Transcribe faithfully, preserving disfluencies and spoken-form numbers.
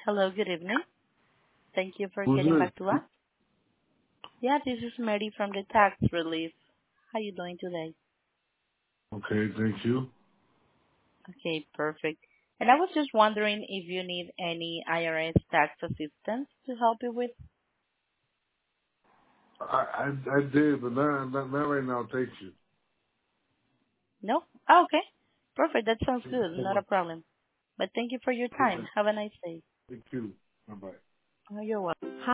Hello, good evening. Thank you for getting Who's back to this? us. Yeah, this is Mary from the Tax Relief. How you doing today? Okay, thank you. Okay, perfect. And I was just wondering if you need any I R S tax assistance to help you with. I I, I did, but not, not not right now. Thank you. No? Oh, okay. Perfect. That sounds Thank you good. so Not a much. problem. But thank you for your All time. right. Have a nice day. Thank you. Bye bye. Oh, you're welcome.